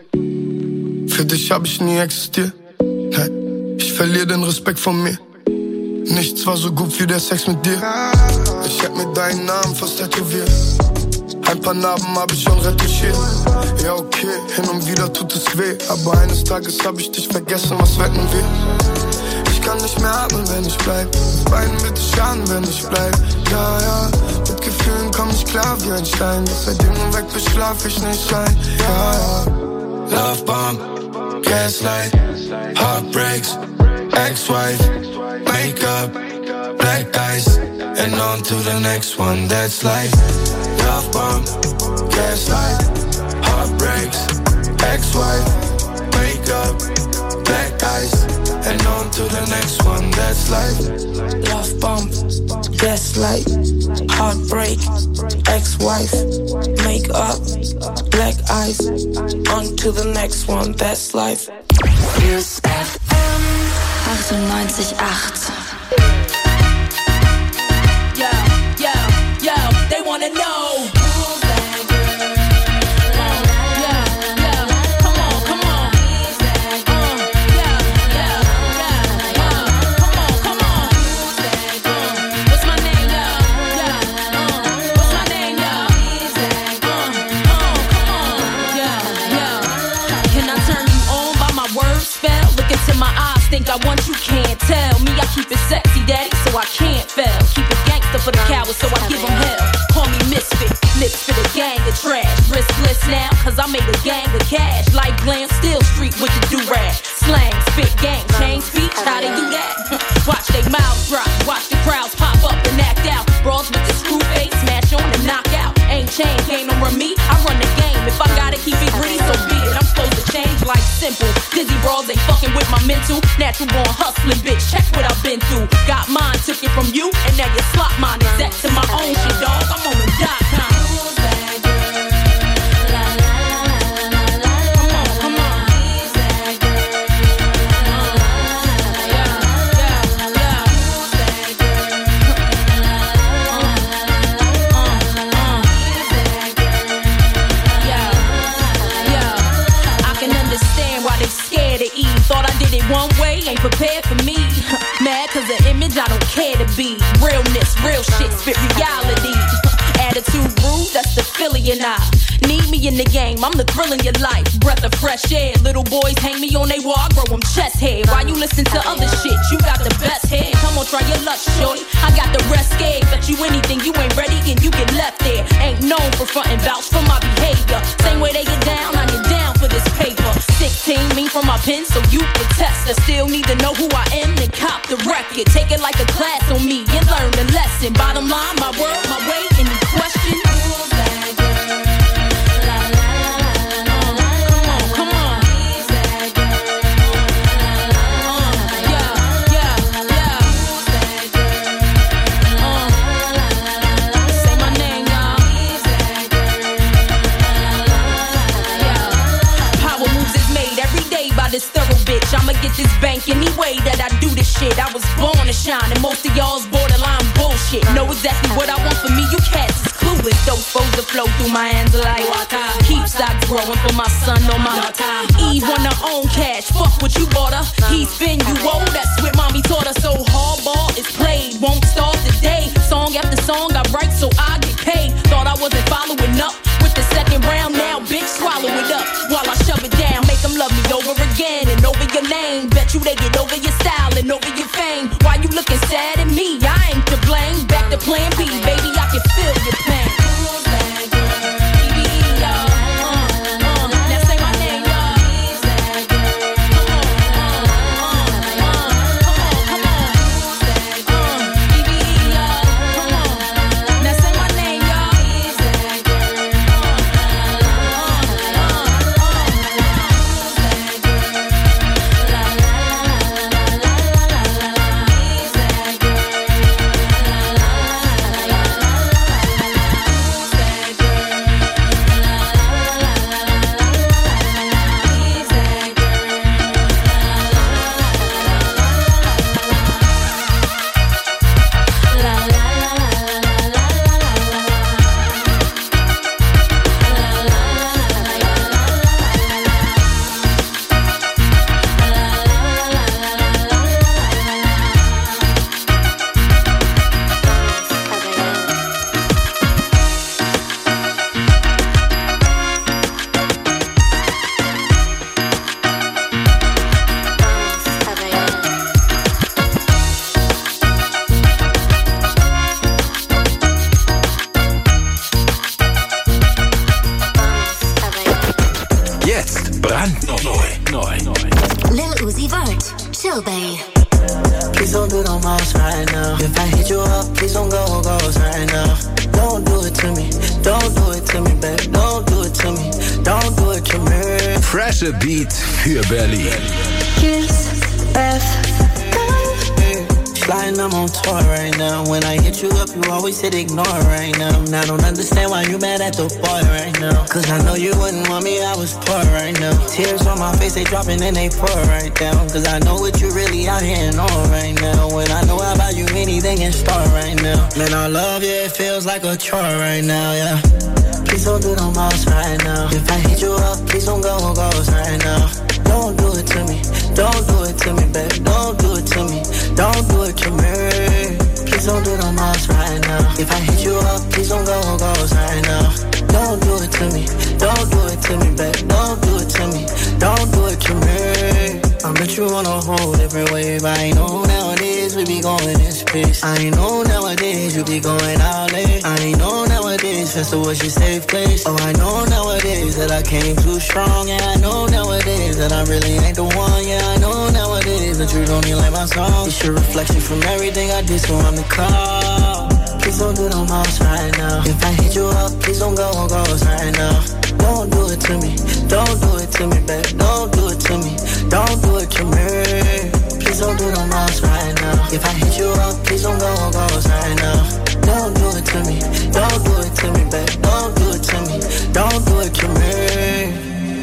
Speaker 15: Für dich hab ich nie existiert. Hey, ich verliere den Respekt von mir. Nichts war so gut wie der Sex mit dir. Ich hätt mir deinen Namen fast tätowiert. Ein paar Narben hab ich schon retuschiert. Ja okay, hin und wieder tut es weh. Aber eines Tages hab ich dich vergessen, was wetten wir? Ich kann nicht mehr atmen, wenn ich bleib. Mit beiden wird es schaden, wenn ich bleib. Ja, ja, mit Gefühlen komm ich klar wie ein Stein. Doch seitdem du weg bist, schlaf ich nicht ein. Ja, ja. Love bomb, gaslight, heartbreaks, ex-wife, wake up, black ice, and on to the next one. That's life. Love bomb, gaslight, heartbreaks, ex-wife, wake up, black ice, and on to the next one. That's life.
Speaker 20: Love bomb, gaslight, heartbreak, ex-wife, make up, black eyes, on to the next one. That's life.
Speaker 2: Kiss F M achtundneunzig Komma acht.
Speaker 4: Yo, yo, yo, they wanna know. Think I want you, can't tell me I keep it sexy, daddy, so I can't fail. Keep it gangster for the cowards, so I give them hell. Call me misfit, lips for the gang of trash. Riskless now, cause I made a gang of cash. Like glam, still street with the do-rag. Slang, spit, gang, change speech, how they do that? Watch they mouths drop, watch the crowds pop up and act out. Brawls with the screw face, smash on and knock out. Ain't chain, can't no run me, I run the game. If I gotta keep it green, so be it. I'm supposed to change like simple. Dizzy brawls ain't fucking with my mental. Natural born hustling, bitch, check what I've been through. Got mine, took it from you, and now you slot mine. Set to my own shit, dog, I'm on the dot com. Thought I did it one way, ain't prepared for me. Mad cause the image I don't care to be. Realness, real shit, spit reality. Attitude rude, that's the Philly and I. Need me in the game, I'm the thrill in your life. Breath of fresh air, little boys hang me on they wall, I grow them chest hair. While you listen to other shit, you got the best hair. Come on, try your luck, shorty, I got the rest scared. Bet you anything, you ain't ready and you get left there. Ain't known for frontin' vouch for my behavior. Same way they get down, I get down for this paper. Sixteen, me from my pen, so you can test. I still need to know who I am, then cop the record. Take it like a class on me and learn the lesson. Bottom line, my word, my way, any question? This thorough bitch, I'ma get this bank any way that I do this shit. I was born to shine, and most of y'all's borderline bullshit. Know exactly what I want for me, you cats is clueless. Those foes that flow through my hands like water. Keep stocks growing for my son on my daughter. Eve want her own cash, fuck what you bought her. He spin you old, that's what mommy taught her. So hardball is played, won't start today. Song after song I write so I get paid. Thought I wasn't following up with the second round, now bitch swallow it up while I shove it down. Make them love me, yo.
Speaker 5: Chilbane.
Speaker 20: Please don't do no mouse right now. If I hit you up, please don't go ghost right now. Don't do it to me, don't do it to me, babe. Don't do it to me, don't do it to me.
Speaker 8: Freshe Beat für Berlin.
Speaker 20: Kiss F Flying, I'm on tour right now. When I hit you up, you always hit ignore right now. And I don't understand why you mad at the boy right now. Cause I know you wouldn't want me, I was poor right now. Tears on my face, they dropping and they pour right down. Cause I know what you really out here and on right now. When I know about you, anything in store right now. Man, I love you, it feels like a chore right now, yeah. Please don't do no mouse right now. If I hit you up, please don't go ghost right now. Don't do it to me, don't do it to me, babe. Don't do it to me, don't do it to me. Please don't do no mouse right now. If I hit you up, please don't go ghost right now. Don't do it to me, don't do it to me, babe. Don't do it to me, don't do it to me. I met you on a whole different wave. I know nowadays we be going in space. I know nowadays you be going out late. I know nowadays Festa was your safe place. Oh, I know nowadays that I came too strong. Yeah, I know nowadays that I really ain't the one. Yeah, I know nowadays that you don't even like my song. It's your reflection from everything I did, so I'm the call. Please don't do no mouse right now. If I hit you up, please don't go ghost right now. Don't do it to me, don't do it to me, babe. Don't do it to me, don't do it to me. Please don't do no mouse right now. If I hit you up, please don't go ghost right now. Don't do it to me, don't do it to me, babe. Don't do it to me, don't do it to me.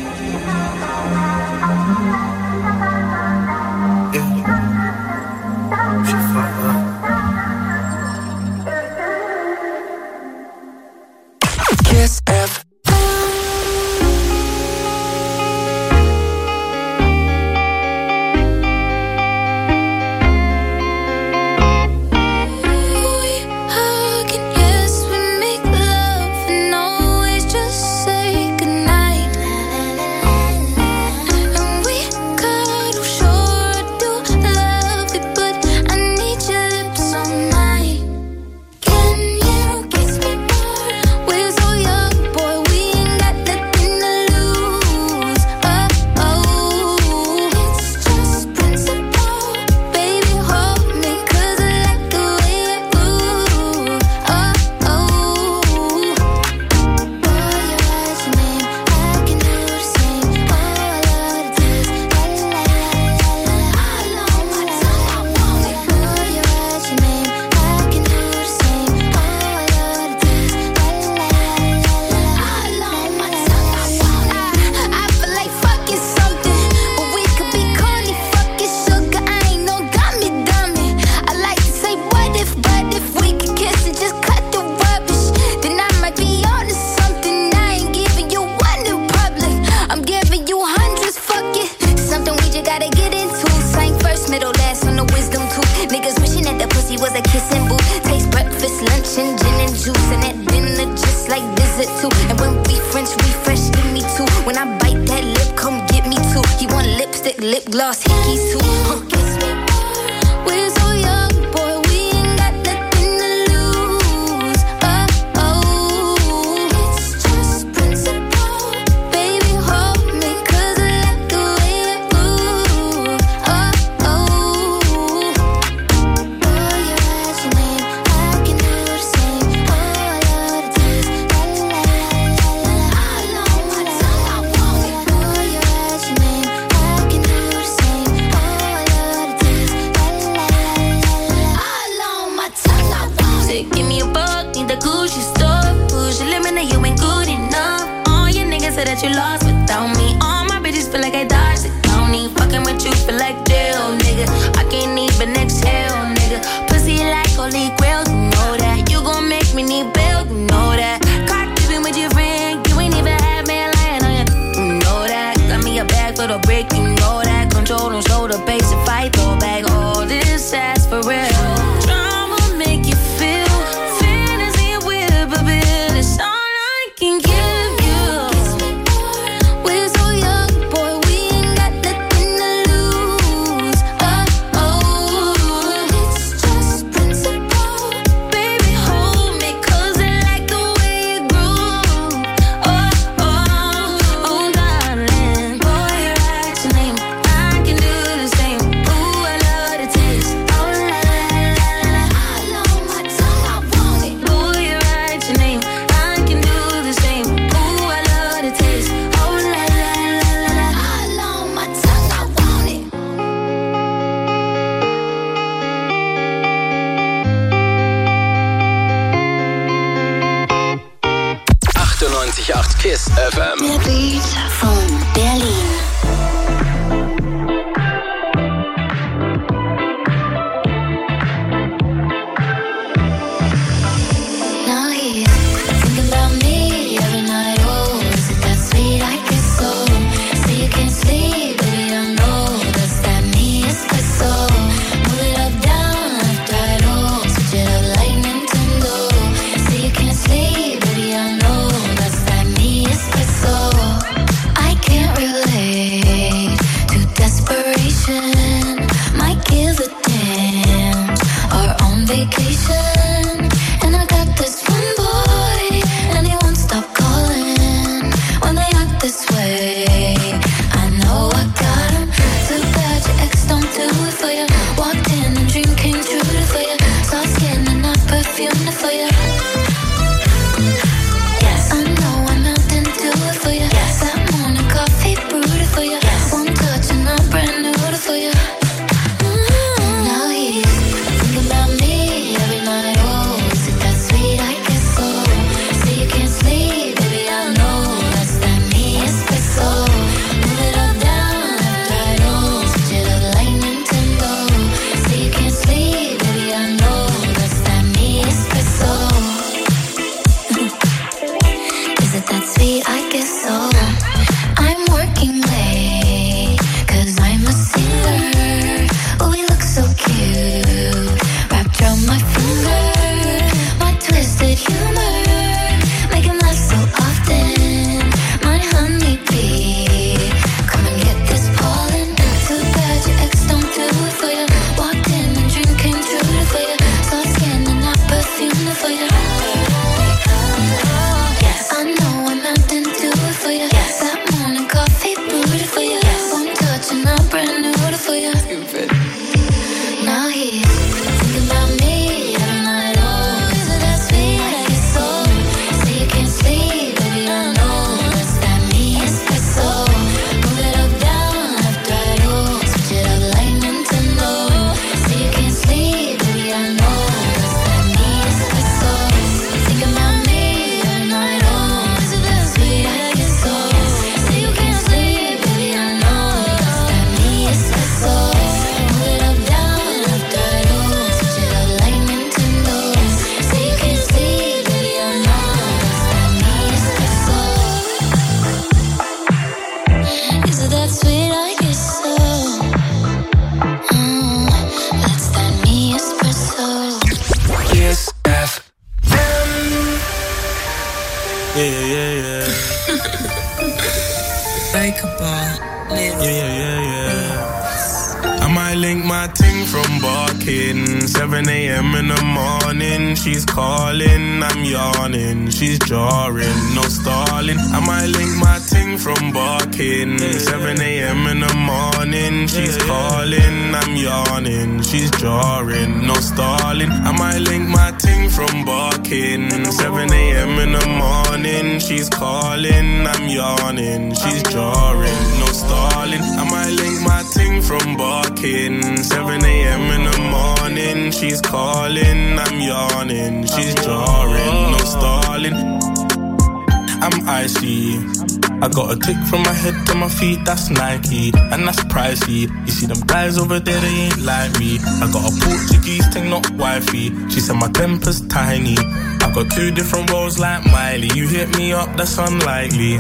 Speaker 20: Kiss F
Speaker 2: Fantasy and whip a bit, it's all I can give you.
Speaker 8: neunundneunzig Komma acht KISS F M.
Speaker 5: Der Beat von Berlin.
Speaker 1: I got a tick from my head to my feet, that's Nike, and that's pricey. You see them guys over there, they ain't like me. I got a Portuguese thing, not wifey. She said my temper's tiny. I got two different roles like Miley. You hit me up, that's unlikely.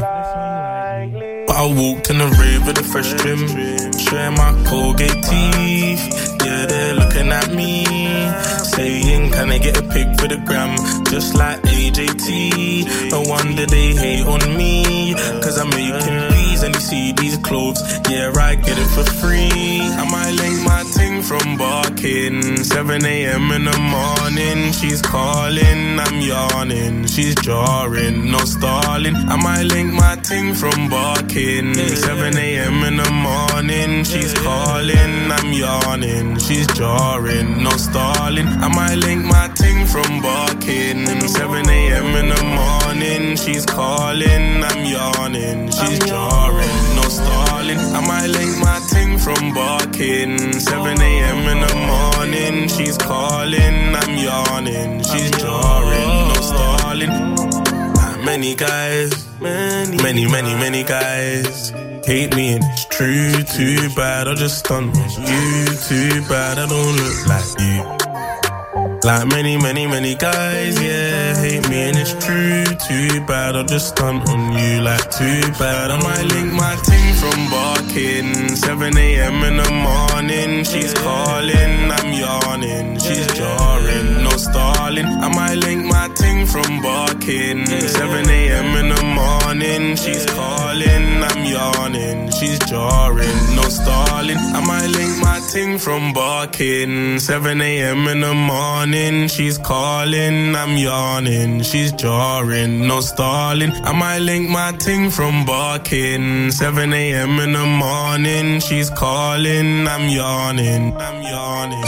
Speaker 1: But I walked in the rave with a fresh trim, showing my Colgate teeth. Yeah, they're looking at me, saying, can I get a pic for the gram? Just like A J T. No wonder they hate on me, cause I'm making these and you see these clothes. Yeah, I get it for free. I might link my ting from barking. seven a.m. in the morning, she's calling, I'm yawning. She's jarring, no stalling. I might link my ting from barking. seven a.m. in the morning, she's calling, I'm yawning. She's jarring, no stalling. I might link my ting from barking. seven a.m. in the morning, she's calling, I'm yawning. She's jarring, no stalling. I might link my ting from barking. seven a.m. in the morning, she's calling, I'm yawning. She's jarring, no stalling. many guys, many, many, many, many guys hate me and it's true. Too bad I just stunt on you. Too bad I don't look like you. Like many, many, many guys, yeah, hate me and it's true. Too bad I just stunt on you. Like too bad I might link my ting from barking. seven a.m. in the morning, she's calling, I'm yawning. She's jarring, no stalling. I might link my ting from barking. seven a.m. in the morning, she's calling, I'm yawning. She's jarring, no stalling. I might link my ting from barking. seven a.m. in the morning, she's calling, I'm yawning. She's jarring, no stalling. I might link my ting from barking. seven a.m. in the morning, she's calling, I'm yawning. I'm yawning.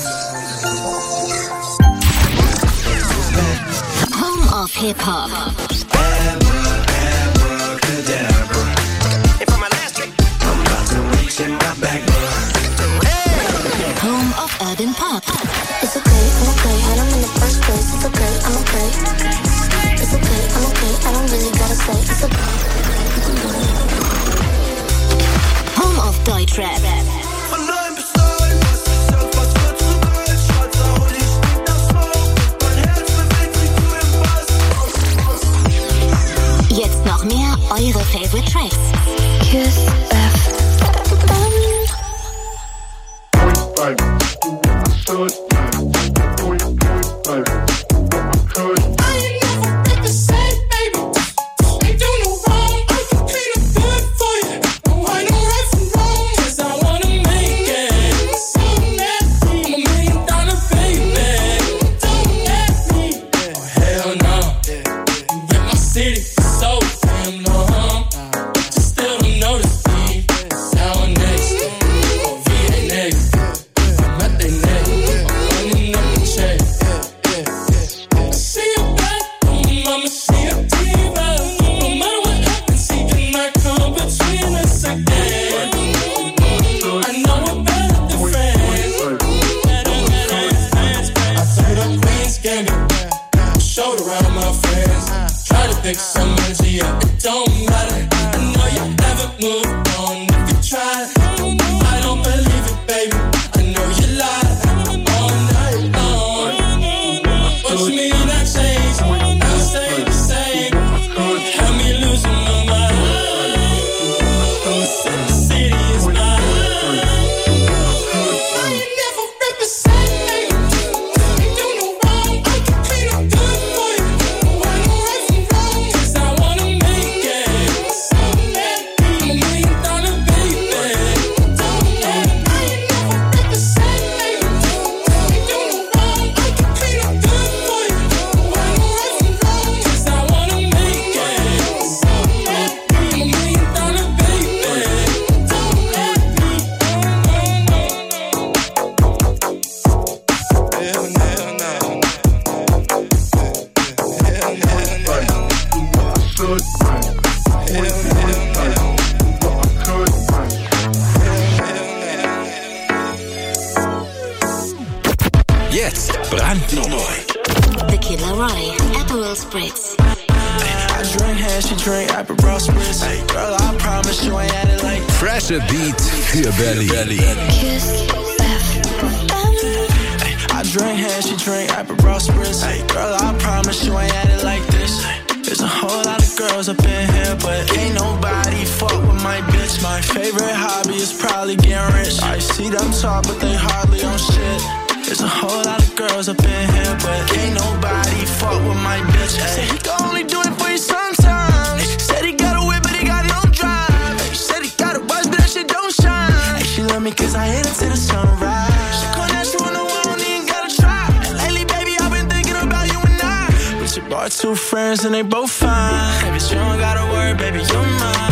Speaker 5: Home of Hip Hop. Home of Urban Pop.
Speaker 2: It's okay, I'm okay, and I'm in the first place. It's okay, I'm okay. It's okay, I'm okay, I don't really gotta say it's okay.
Speaker 5: Home of Deutschrap. Jetzt noch mehr eure Favorite Tracks.
Speaker 2: Kiss F M.
Speaker 8: Jetzt brandneu.
Speaker 5: The Killer Roy, Aperol Spritz.
Speaker 20: I drink hash, she drink Aperol Spritz. Hey, girl, I promise you ain't had it like that.
Speaker 8: Fresher Beat für Berlin.
Speaker 2: Kiss F M.
Speaker 20: I drink hash, she drink Aperol Spritz. Hey, girl, I promise you ain't had it like this. There's a whole lot of girls up in here, but ain't nobody fuck with my bitch. My favorite hobby is probably getting rich. I see them talk, but they hardly on shit. There's a whole lot of girls up in here, but ain't nobody fuck with my bitch. Ay. Said he can only do it for you sometimes. Ay. Said he got a whip, but he got it on drive. Ay. Said he got a watch, but that shit don't shine. Ay. She love me cause I hit it to the sunrise. She call that shit when the world don't even gotta try. And lately, baby, I've been thinking about you and I. But you brought two friends and they both fine. Hey, bitch, you don't gotta worry, baby, you're mine.